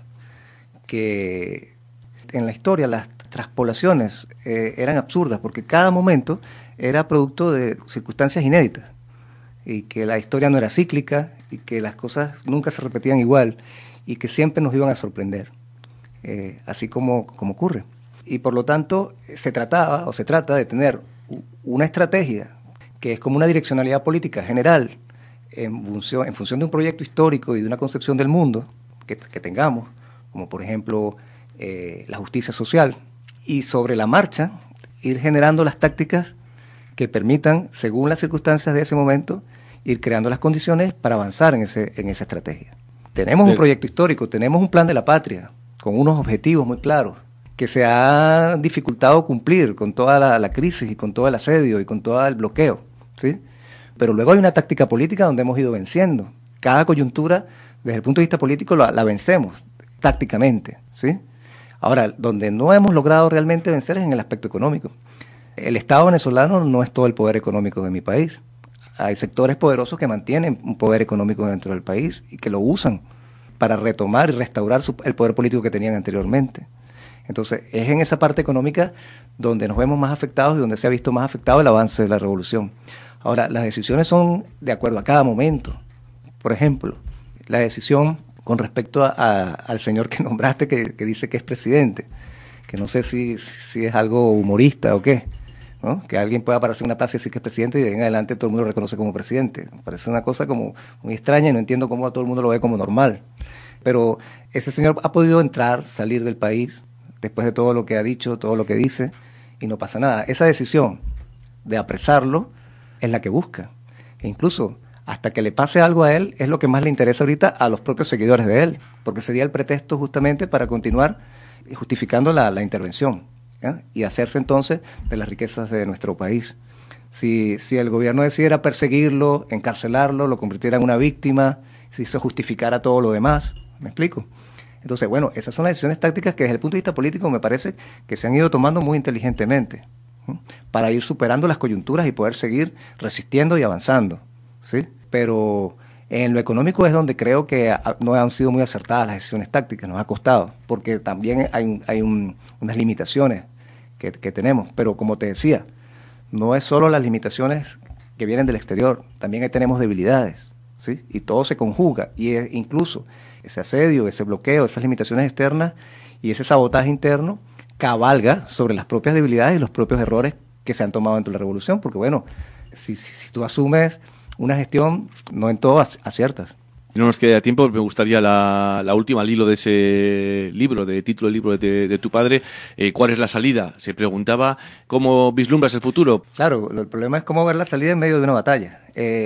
que en la historia las traspolaciones eran absurdas porque cada momento era producto de circunstancias inéditas y que la historia no era cíclica y que las cosas nunca se repetían igual y que siempre nos iban a sorprender, así como ocurre. Y por lo tanto se trata de tener una estrategia que es como una direccionalidad política general en función de un proyecto histórico y de una concepción del mundo que tengamos, como por ejemplo la justicia social, y sobre la marcha ir generando las tácticas que permitan, según las circunstancias de ese momento, ir creando las condiciones para avanzar en esa estrategia. Tenemos un proyecto histórico, tenemos un plan de la patria, con unos objetivos muy claros, que se ha dificultado cumplir con toda la crisis y con todo el asedio y con todo el bloqueo, ¿sí? Pero luego hay una táctica política donde hemos ido venciendo. Cada coyuntura, desde el punto de vista político, la vencemos tácticamente, ¿sí? Ahora, donde no hemos logrado realmente vencer es en el aspecto económico. El Estado venezolano no es todo el poder económico de mi país. Hay sectores poderosos que mantienen un poder económico dentro del país y que lo usan para retomar y restaurar el poder político que tenían anteriormente. Entonces, es en esa parte económica donde nos vemos más afectados y donde se ha visto más afectado el avance de la revolución. Ahora, las decisiones son de acuerdo a cada momento. Por ejemplo, la decisión con respecto al señor que nombraste que dice que es presidente, que no sé si es algo humorista o qué, ¿no? Que alguien pueda aparecer en una plaza y decir que es presidente y de ahí en adelante todo el mundo lo reconoce como presidente. Me parece una cosa como muy extraña y no entiendo cómo todo el mundo lo ve como normal. Pero ese señor ha podido entrar, salir del país, después de todo lo que ha dicho, todo lo que dice, y no pasa nada. Esa decisión de apresarlo es la que busca. E incluso hasta que le pase algo a él es lo que más le interesa ahorita a los propios seguidores de él, porque sería el pretexto justamente para continuar justificando la intervención, ¿ya? Y hacerse entonces de las riquezas de nuestro país. Si el gobierno decidiera perseguirlo, encarcelarlo, lo convirtiera en una víctima, si se justificara todo lo demás, ¿me explico? Entonces, bueno, esas son las decisiones tácticas que desde el punto de vista político me parece que se han ido tomando muy inteligentemente, ¿sí? Para ir superando las coyunturas y poder seguir resistiendo y avanzando, ¿sí? Pero en lo económico es donde creo que no han sido muy acertadas las decisiones tácticas, nos ha costado, porque también hay unas limitaciones que tenemos, pero como te decía, no es solo las limitaciones que vienen del exterior, también ahí tenemos debilidades, ¿sí? Y todo se conjuga, y incluso ese asedio, ese bloqueo, esas limitaciones externas y ese sabotaje interno cabalga sobre las propias debilidades y los propios errores que se han tomado dentro de la revolución, porque bueno, si tú asumes una gestión, no en todo aciertas. No nos queda tiempo, me gustaría la última al hilo de ese libro, de título del libro de tu padre. ¿Cuál es la salida? Se preguntaba, ¿cómo vislumbras el futuro? Claro, el problema es cómo ver la salida en medio de una batalla.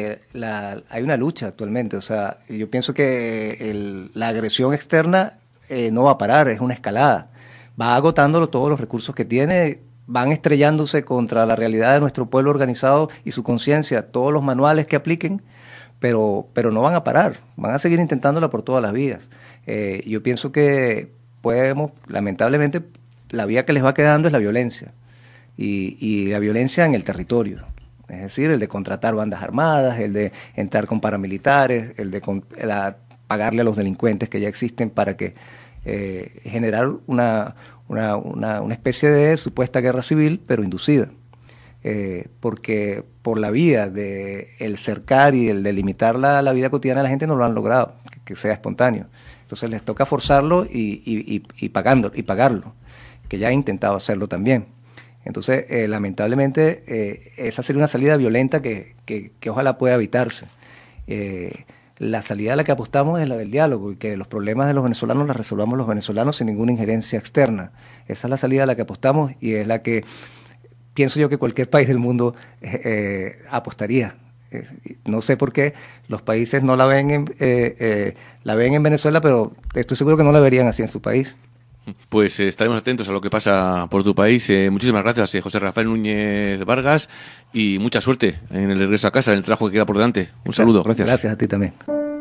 Hay una lucha actualmente, o sea, yo pienso que la agresión externa no va a parar, es una escalada. Va agotando todos los recursos que tiene, van estrellándose contra la realidad de nuestro pueblo organizado y su conciencia, todos los manuales que apliquen, pero no van a parar, van a seguir intentándola por todas las vías. Yo pienso que lamentablemente, la vía que les va quedando es la violencia, y la violencia en el territorio, es decir, el de contratar bandas armadas, el de entrar con paramilitares, el de pagarle a los delincuentes que ya existen para que generar una especie de supuesta guerra civil, pero inducida. Porque por la vía de el cercar y el delimitar la vida cotidiana de la gente no lo han logrado, que sea espontáneo. Entonces les toca forzarlo y pagarlo, que ya ha intentado hacerlo también. Entonces, lamentablemente, esa sería una salida violenta que ojalá pueda evitarse. La salida a la que apostamos es la del diálogo, y que los problemas de los venezolanos los resolvamos los venezolanos sin ninguna injerencia externa. Esa es la salida a la que apostamos, y es la que pienso yo que cualquier país del mundo apostaría. No sé por qué los países no la ven en Venezuela, pero estoy seguro que no la verían así en su país. Pues estaremos atentos a lo que pasa por tu país. Muchísimas gracias, José Rafael Núñez Vargas, y mucha suerte en el regreso a casa, en el trabajo que queda por delante. Un saludo, gracias. Gracias a ti también.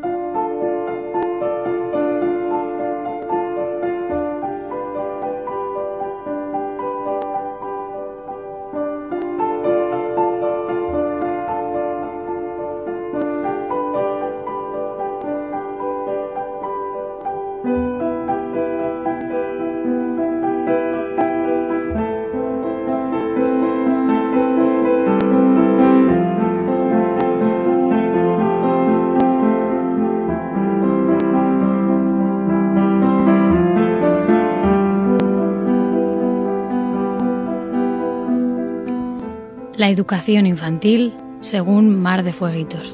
La educación infantil según Mar de Fueguitos.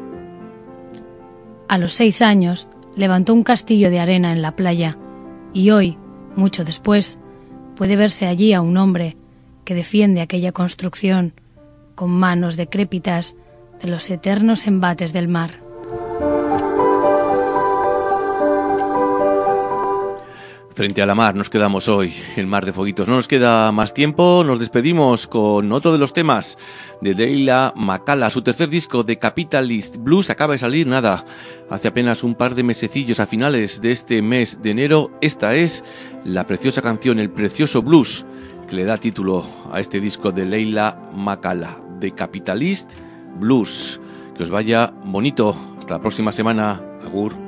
A los 6 años levantó un castillo de arena en la playa, y hoy, mucho después, puede verse allí a un hombre que defiende aquella construcción con manos decrépitas de los eternos embates del mar. Frente a la mar nos quedamos hoy, el Mar de Fueguitos. No nos queda más tiempo, nos despedimos con otro de los temas de Leila Makala. Su tercer disco, The Capitalist Blues, acaba de salir hace apenas un par de mesecillos, a finales de este mes de enero. Esta es la preciosa canción, el precioso blues, que le da título a este disco de Leila Makala, The Capitalist Blues. Que os vaya bonito. Hasta la próxima semana. Agur.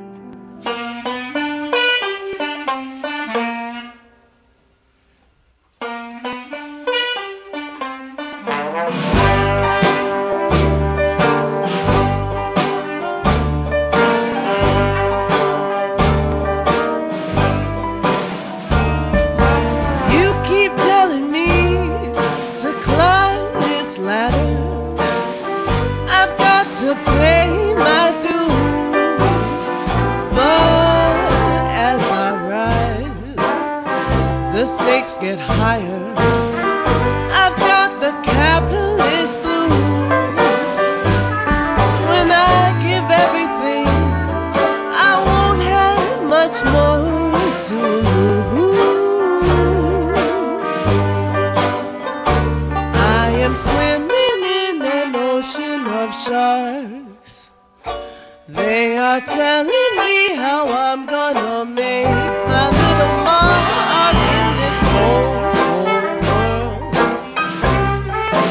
Stakes get higher. I've got the capitalist blues. When I give everything, I won't have much more to lose. I am swimming in an ocean of sharks. They are telling me how I'm gonna make my little mark in this cold, cold world.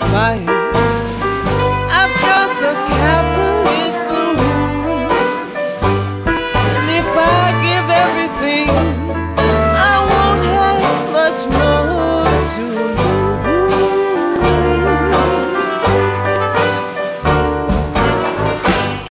inspired.